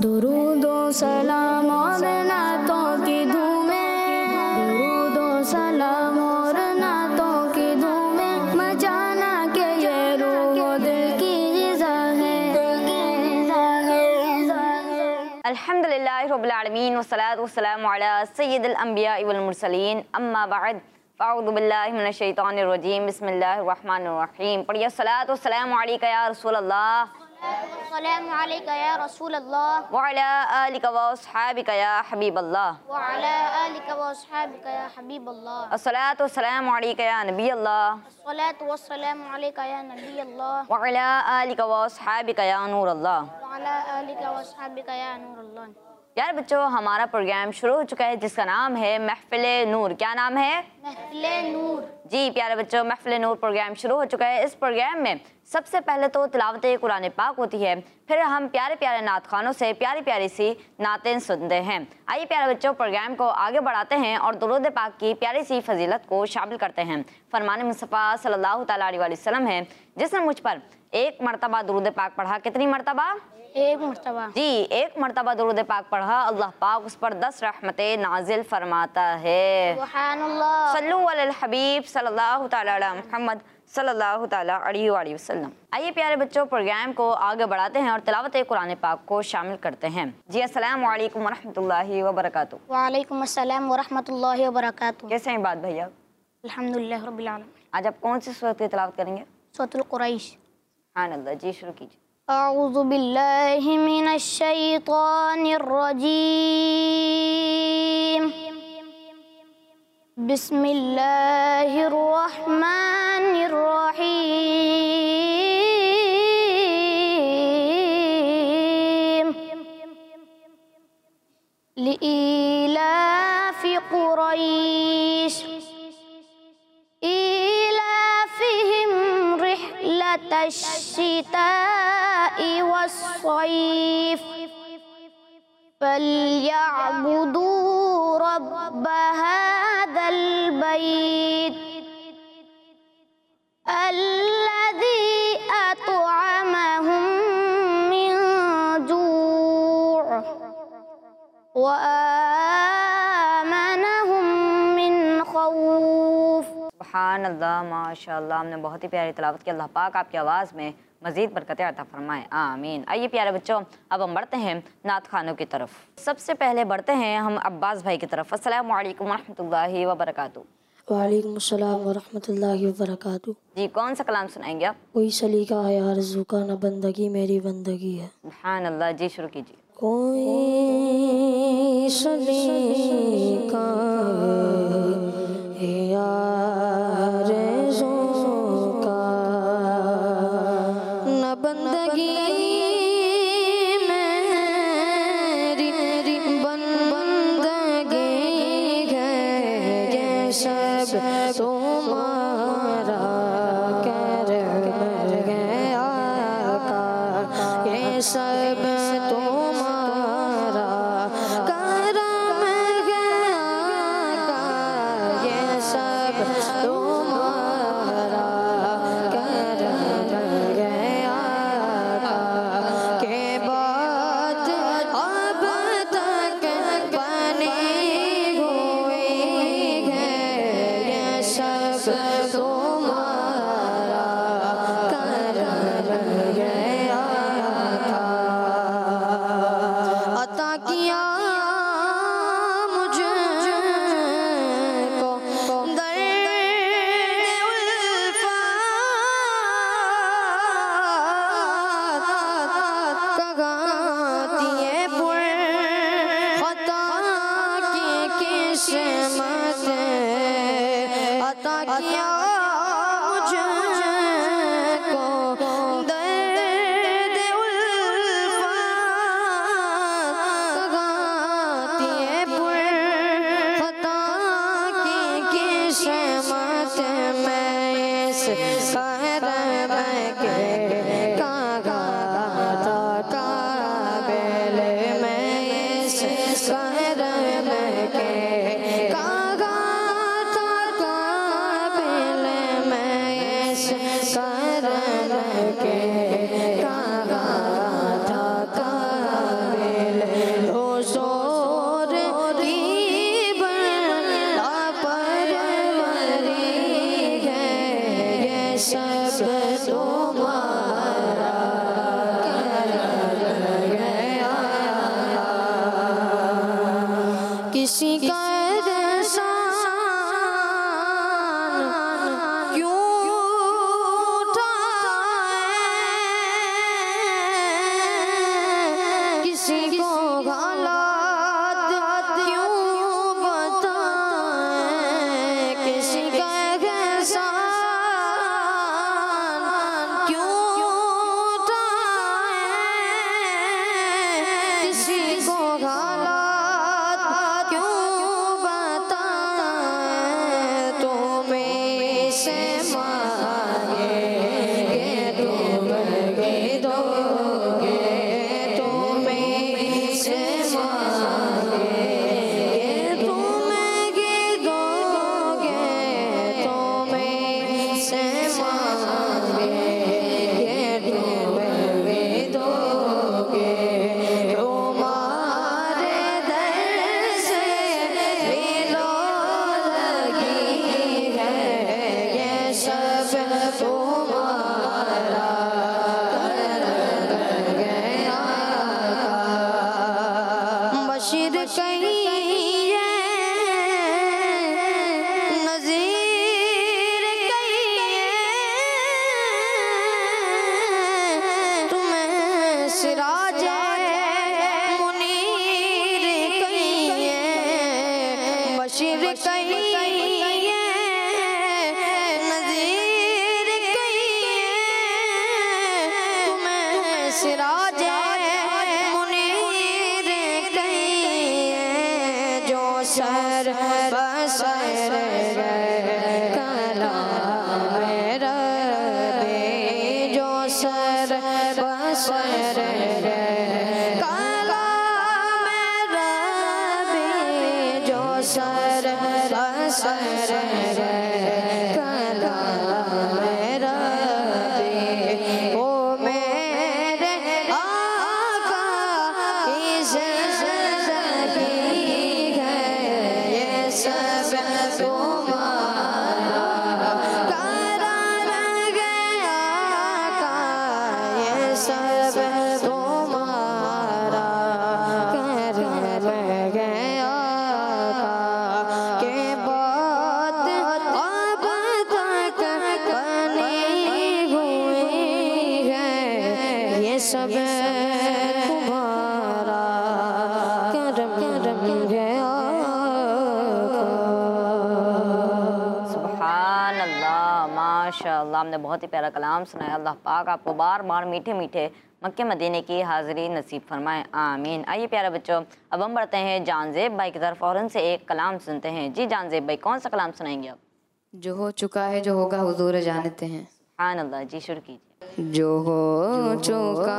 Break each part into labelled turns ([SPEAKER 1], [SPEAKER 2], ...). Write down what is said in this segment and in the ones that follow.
[SPEAKER 1] दुरूदो सलाम और नातों की धूमें, दुरूदो सलाम और नातों की धूमें, मचाना के ये रूह दिल की ग़िज़ा है।
[SPEAKER 2] अल्हम्दुलिल्लाहि रब्बिल आलमीन वस्सलातु वस्सलामु अला सय्यिदिल अंबिया वल मुरसलीन अम्मा बअद फ़अऊज़ु बिल्लाहि मिनश शैतानिर रजीम बिस्मिल्लाहिर रहमानिर रहीम। पढ़िए सलातो वस्सलामु अलैका या रसूलल्लाह
[SPEAKER 3] अस्सलामु अलैका या रसूलल्लाह
[SPEAKER 2] व अला आलिका व अस्हाबिका या हबीबल्लाह
[SPEAKER 3] व अला आलिका व अस्हाबिका या हबीबल्लाह।
[SPEAKER 2] अस्सलातु वस्सलामु अलैका या नबियल्लाह
[SPEAKER 3] अस्सलातु वस्सलामु अलैका या नबियल्लाह
[SPEAKER 2] व अला आलिका व अस्हाबिका या नूरल्लाह।
[SPEAKER 3] व अला आलिका व अस्हाबिका या नूरल्लाह।
[SPEAKER 2] यार बच्चों, हमारा प्रोग्राम शुरू हो चुका है जिसका नाम है महफिले नूर। क्या नाम है?
[SPEAKER 3] महफिले नूर।
[SPEAKER 2] जी प्यारे बच्चों, महफिले नूर प्रोग्राम शुरू हो चुका है। इस प्रोग्राम में सबसे पहले तो तिलावत कुरान पाक होती है, फिर हम प्यारे प्यारे नात खानों से प्यारी प्यारी सी नातें सुनते हैं। आइए प्यारे बच्चों, प्रोग्राम को आगे बढ़ाते हैं और दुरूद पाक की प्यारी सी फजीलत को शामिल करते हैं। फरमान मुस्तफ़ा सल्लल्लाहु तआला अलैहि वसल्लम है, जिसने मुझ पर एक मरतबा दुरूद पाक पढ़ा। कितनी मरतबा?
[SPEAKER 3] एक मरतबा।
[SPEAKER 2] जी, एक मरतबा दुरूद पाक पढ़ा, अल्लाह पाक उस पर 10 रहमतें नाजिल फरमाता है।
[SPEAKER 3] सुभानअल्लाह।
[SPEAKER 2] सल्लु अलल हबीब सल्लल्लाहु तआला अला मुहम्मद सल्लल्लाहु तआला अलैहि वसल्लम। आइए प्यारे बच्चों, प्रोग्राम को आगे बढ़ाते हैं और तिलावत कुरान पाक को शामिल करते हैं। जी अस्सलामु अलैकुम व रहमतुल्लाहि व बरकातुहू।
[SPEAKER 3] वालेकुम अस्सलाम व रहमतुल्लाहि व बरकातुहू।
[SPEAKER 2] कैसे हैं बात भैया?
[SPEAKER 3] अल्हम्दुलिल्लाह रब्बिल आलमीन।
[SPEAKER 2] आज आप कौन सी सूरत की तिलावत करेंगे?
[SPEAKER 3] सूरतुल कुरैश।
[SPEAKER 2] सुभानअल्लाह। जी शुरू कीजिए।
[SPEAKER 3] अऊज़ु बिल्लाहि मिनश शैतानिर रजीम। बिस्मिल्लाहिर रहमानिर रहीम। लिइलाफि कुरैश इलाफिहिम रिह्लतश शिताइ वस्सैफ फल्यअबुदू रब्ब हादल बैत अल्लज़ी अतअमहुम मिन जूअ व आमनहुम मिन खौफ।
[SPEAKER 2] सुभानअल्लाह, माशाअल्लाह, हमने बहुत ही प्यारी तिलावत की। अल्लाह पाक आपकी आवाज़ में मज़ीद बरकतें अता फरमाएं, आमीन। आइए प्यारे बच्चों, अब हम बढ़ते हैं नात खानों की तरफ। सबसे पहले बढ़ते हैं हम अब्बास भाई की तरफ। अस्सलामु अलैकुम व रहमतुल्लाहि व बरकातुहू।
[SPEAKER 1] वालेकुम अस्सलाम व रहमतुल्लाहि व बरकातुहू।
[SPEAKER 2] जी, कौन सा कलाम सुनाएंगे आप?
[SPEAKER 1] कोई सलीका है आरज़ू का, न बंदगी मेरी बंदगी है।
[SPEAKER 2] सुभानअल्लाह। जी शुरू कीजिए।
[SPEAKER 1] कोई सलीका है आरज़ू का, न बंदगी मेरी बंदगी है। ये सब तुम्हारा करम है आका, ये सब तुम्हारा करम है आका, ये सब तुम्हारा करम है आका। के बात अब तक बनी हुई है, ये सब तुम्हारा करम है आका। अता किया मुझको दर्द उल्फत, कगाती है पुर खता की किस्मत। अता किया मुझको दर्द उल्फत, कगाती है पुर खता की किस्मत। मैं इस करम के कागा था काबिल, मैं इस करम के कागा था काबिल, मैं इस करम के कागा था काबिल। किसी का एहसान क्यों उठाए, किसी को हालात क्यों बताए, किसी का एहसान क्यों उठाए, किसी को हालात क्यों बताए, तुम्हें से मांगे दोगे दोगे, तुम्हें से मांगे दोगे, तुम्हें से मांगे दोगे, तुम्हारे दर से मिलो लगी है ये सब तुम्हारा कर गया। बशीर कहिए नज़ीर कहिए, तुम्हें सिराज मुनीर कहिए, बशीर कहिए नज़ीर कहिए, तुम्हें सिराज मुनीर कहिए, जो सर बसर कलाम रबे, जो सर बसर कलाम रबे, जो सर बसर कलाम रबे, ओ मेरे आका की ज़िंदगी है ये सब तुम्हारा करार गया का, ये सब तुम्हारा करार गया का, के बात अब तक बनी हुई है ये सब तुम्हारा करम गया।
[SPEAKER 2] सुभान अल्लाह, माशाअल्लाह। हमने बहुत ही प्यारा कलाम सुनाया। अल्लाह पाक आपको बार बार मीठे मीठे मक्के मदीने की हाज़िरी नसीब फरमाए, आमीन। आइए प्यारे बच्चों, अब हम बढ़ते हैं जानज़ेब भाई की तरफ। फ़ौरन से एक कलाम सुनते हैं। जी जानज़ेब भाई, कौन सा कलाम सुनाएंगे आप?
[SPEAKER 1] जो हो चुका है जो होगा हुजूर जानते हैं।
[SPEAKER 2] सुभान अल्लाह, जी शुरू कीजिए।
[SPEAKER 1] जो हो चुका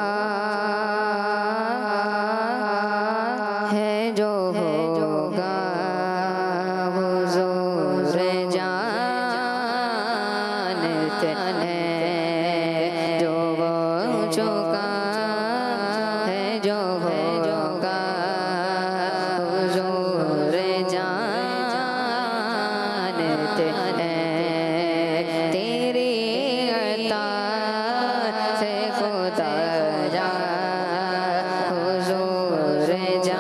[SPEAKER 1] है जो होगा हुजूर जानते हैं, जो हो चुका है जो होगा हुजूर जानते हैं, तेरी अता से खुदा जा हुजूर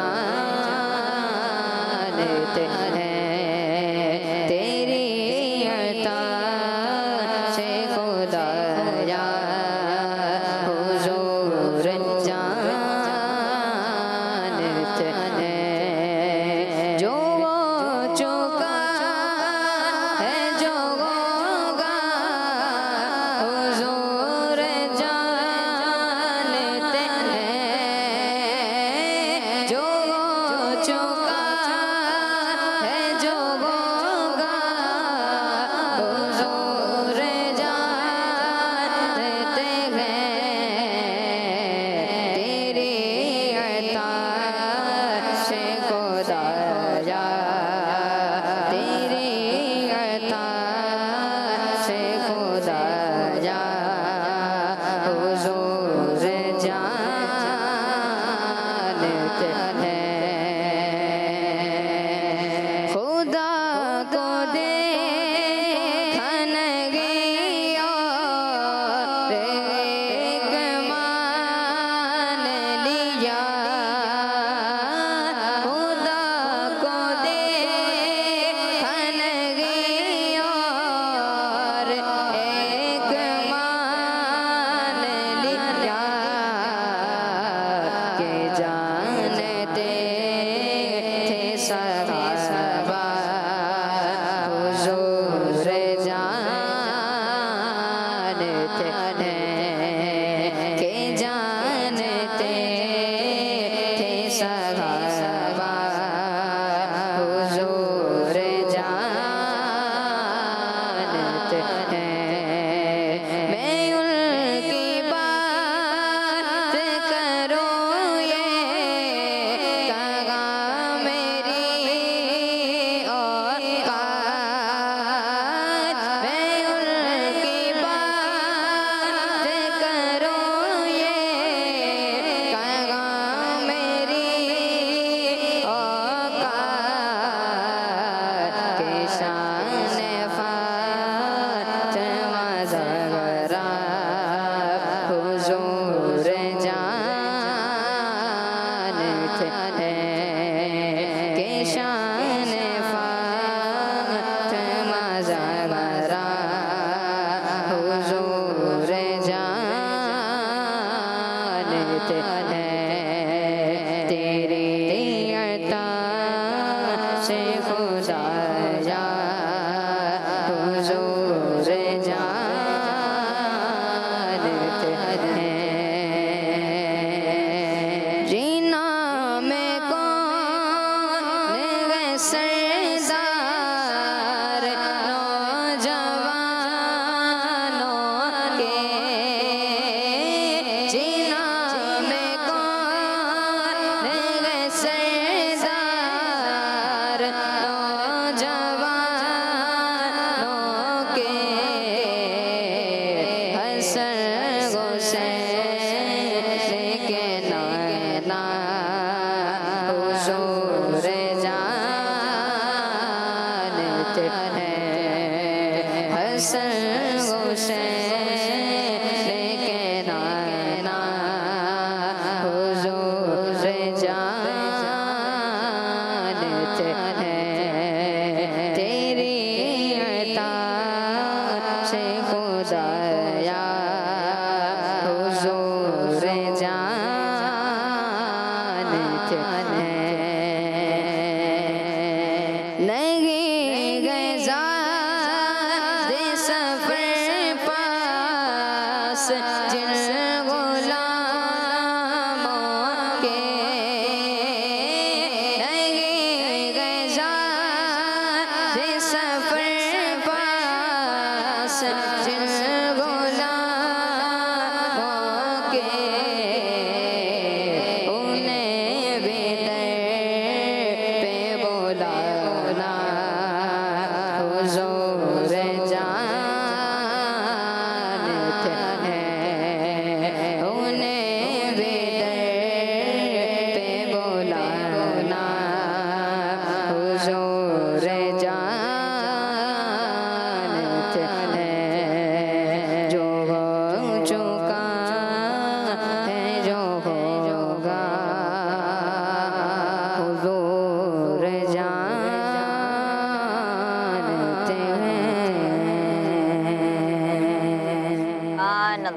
[SPEAKER 1] जानते हैं, तेरी अता से खुदा जा हुजूर जानते हैं, जो हो चुका है जो होगा हुजूर जानते हैं, जो हो चुका है जो होगा हुजूर जानते हैं, तेरी अता से खुदा जा, तेरी अता से खुदा जा हुजूर जानते हैं, खुदा को देखन गया एक मान लिया, खुदा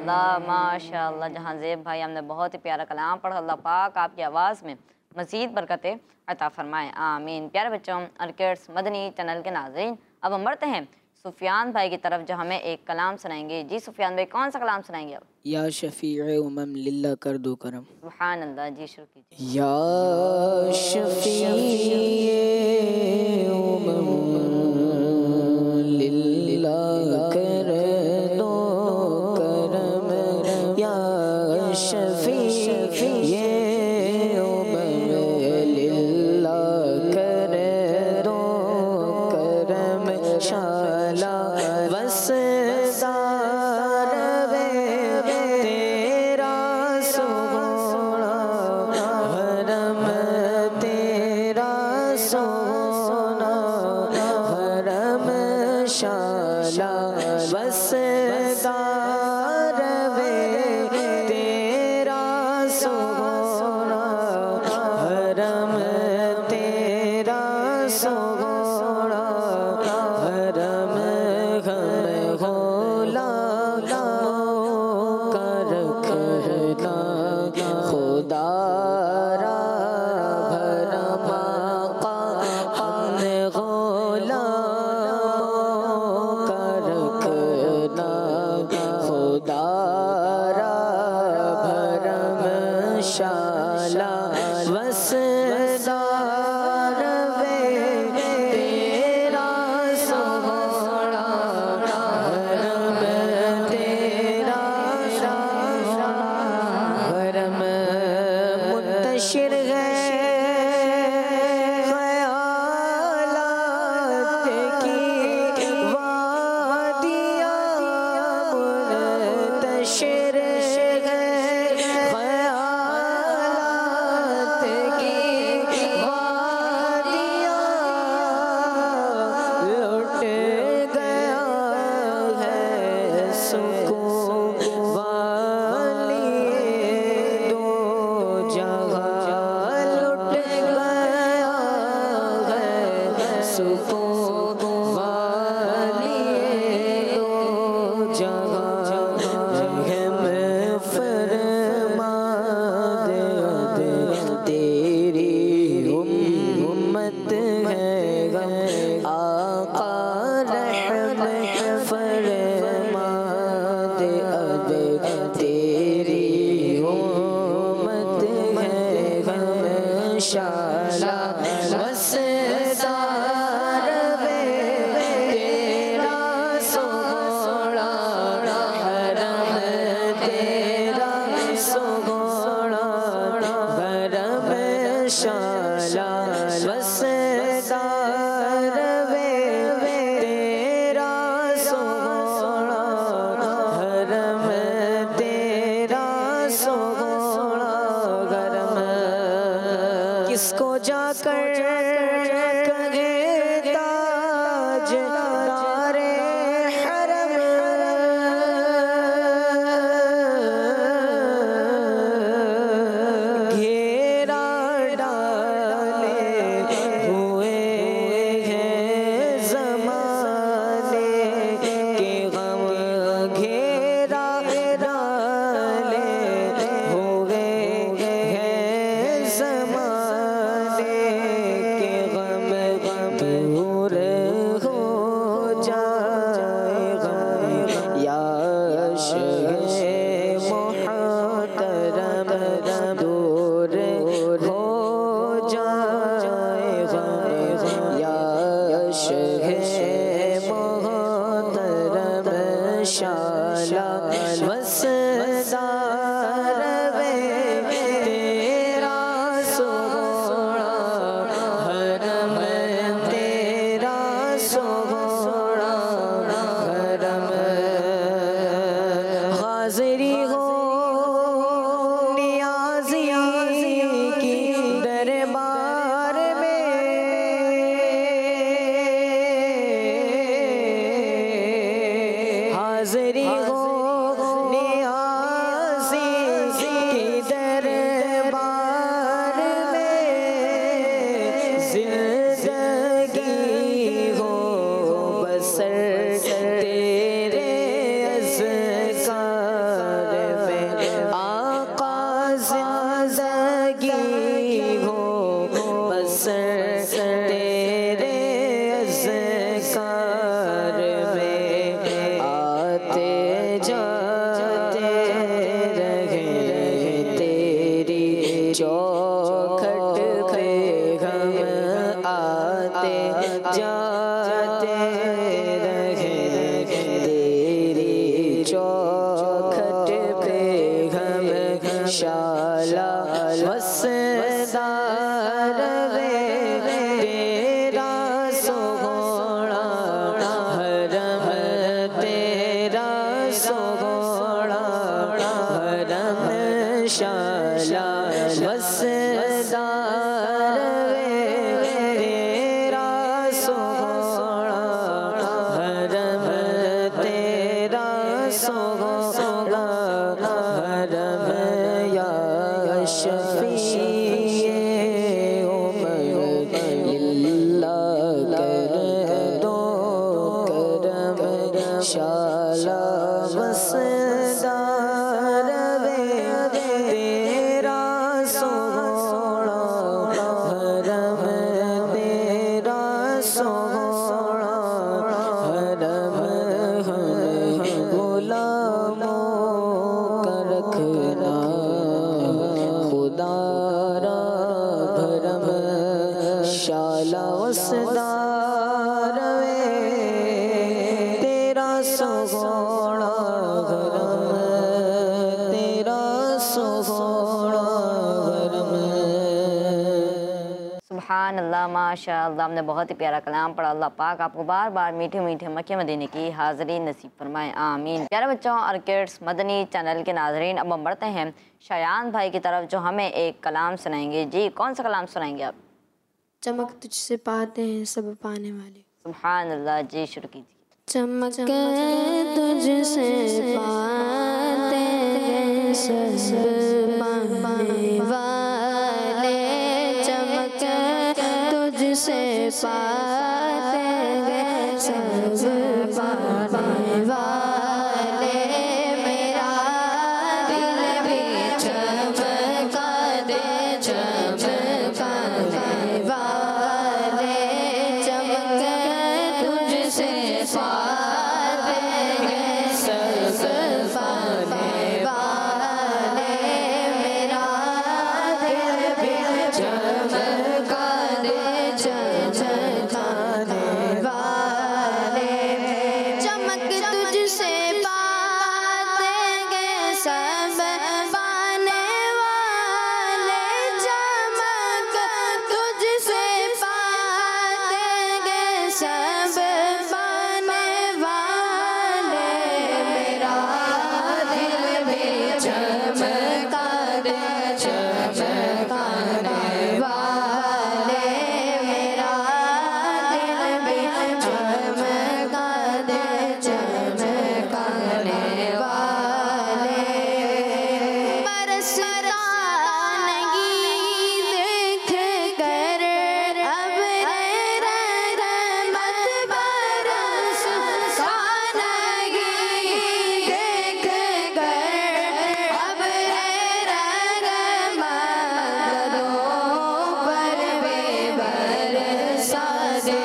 [SPEAKER 2] माशाअल्लाह माशाअल्लाह जहांज़ेब भाई, हमने बहुत ही प्यारा कलाम पढ़ा। अल्लाह पाक आपकी आवाज़ में मज़ीद बरकतें अता फरमाएँ, आमीन। प्यारे बच्चों, अर्किड्स मदनी चैनल के नाज़रीन, अब हम बढ़ते हैं सुफियान भाई की तरफ जो हमें एक कलाम सुनाएंगे। जी सुफियान भाई, कौन सा कलाम सुनाएंगे अब?
[SPEAKER 4] या शफ़ीए उमम लिल्ला कर दो करम।
[SPEAKER 2] सुभान अल्लाह, जी शुरू कीजिए।
[SPEAKER 4] या शफ़ीए उमम लिल्ला कर दो करम। या शफ़ीए उमम लिल्ला कर दो करम। शाला वसदार वे तेरा सोना हरम, तेरा सोना हरम। शाला वसदार वे तेरा सोना हरम, तेरा सोना हरम। हम गुलाम कर रखना खुदा रा भरम आका। हमने गुलाम कर रखना खुदा रा भरम। शाला वसदार वे तेरा सोना हरम, तेरा हरम। मुंतशिर है ख़यालात की वादियाँ, मुंतशिर है ख़यालात की वादियाँ। लुट गया है सुकून वाली दो जगह। लुट गया है सुकून वाली दो जगह। रहम फरमा दे तेरी उम्मत है आका। रहम फरमा दे अब तेरी उम्मत है। शाला वसदार वे तेरा सोना हरम, तेरा सोना हरम। शाला वसदार वे तेरा सोना हरम, तेरा सोना हरम। किसको जाकर कहे ताज तारे हरम। घेरा डाले हुए हैं ज़माने के गम। घेरा डाले हुए हैं ज़माने के गम। दूर हो चौखट पे हम आते जाते रहे, तेरी चौखट पे हम शाला वसदा रहे, तेरा सोहना हरम, तेरा सोहना हरम शाला वसदा रहे, तेरा सोहना हरम, तेरा सोहना हरम या शफीए उम्मत लिल्लाह कर दो करम, शाला वसदा रहे, तेरा सोहना हरम, तेरा सोहना हरम, हमें गुलामों का रखना खुदा रा भरम, शाला वसदा रहे, तेरा सोहना हरम, तेरा सोहना हरम।
[SPEAKER 2] सुभान अल्लाह, माशा अल्लाह। हमने बहुत ही प्यारा कलाम पढ़ा। अल्लाह पाक आपको बार बार मीठे मीठे मक्के मदीने की हाज़िरी नसीब फरमाए, आमीन। प्यारे बच्चों और किड्स मदनी चैनल के नाजरीन, अब हम बढ़ते हैं शायान भाई की तरफ जो हमें एक कलाम सुनाएंगे। जी, कौन सा कलाम सुनाएंगे आप?
[SPEAKER 5] चमक तुझसे पाते हैं सब पाने वाले।
[SPEAKER 2] सुभान अल्लाह, जी शुरू कीजिए।
[SPEAKER 5] चमक तुझसे पाते हैं सब पाने वाले, चमक तुझसे पाते हैं सब पाने वाले, मेरा दिल भी चमका दे चमकाने वाले, चमक तुझसे पाते हैं सब पाने वाले, मेरा दिल भी चमका दे चमकाने वाले, चमक तुझसे पाते हैं सब पाने वाले, चमक तुझसे पाते हैं सब पाने वाले, मेरा दिल भी चमका दे चमकाने वाले, मेरा दिल भी चमका दे चमकाने वाले, बरसता नहीं देख कर अब रहमत, बरसता नहीं देख कर अब रहमत, दो पर वे बरसा दे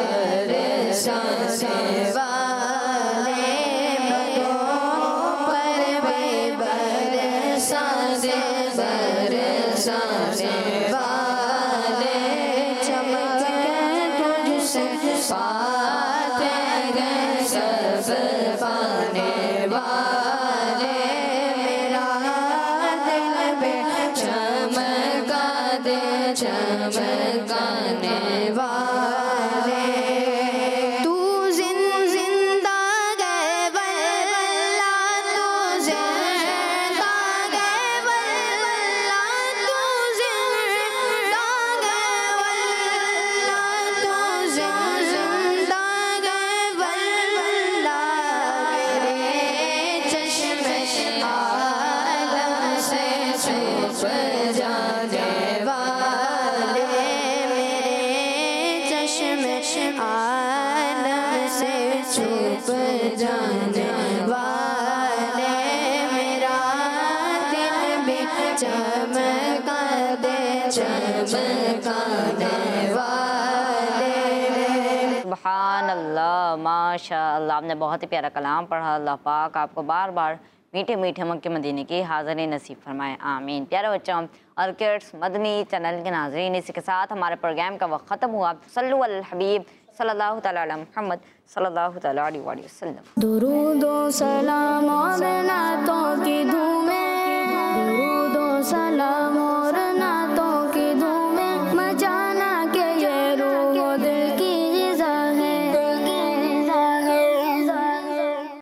[SPEAKER 5] बरसाने वाले, दो पर वे बरसा दे बरसाने वाले, चमक तुझसे पाते हैं सब पाने वाले, मेरा दिल भी चमका दे चमकाने वाले, तू जिंदा गए वल्ला, तू जिंदा गए वल्ला, तू जिंदा गए वल्ला, तू जिंदा गए वल्ला, मेरे चश्मे आलम से छुप जाने वाले, मेरे चश्मे आलम से छुप जाने वाले, मेरा दिल भी चमका दे चमकाने वाले।
[SPEAKER 2] सुभान अल्लाह, माशा अल्लाह। आपने बहुत ही प्यारा कलाम पढ़ा। अल्लाह पाक आपको बार बार मीठे मीठे मक्के मदीने की हाज़िरी नसीब फरमाए, आमीन। प्यारे बच्चों, ऑर्किड्स मदनी चैनल के नाज़रीन, इसी के साथ हमारे प्रोग्राम का वक्त ख़त्म हुआ। सल्लु अल हबीब सल्लल्लाहु तआला अला मुहम्मद सल्लल्लाहु तआला अलैहि वसल्लम।
[SPEAKER 1] दुरूद व सलाम और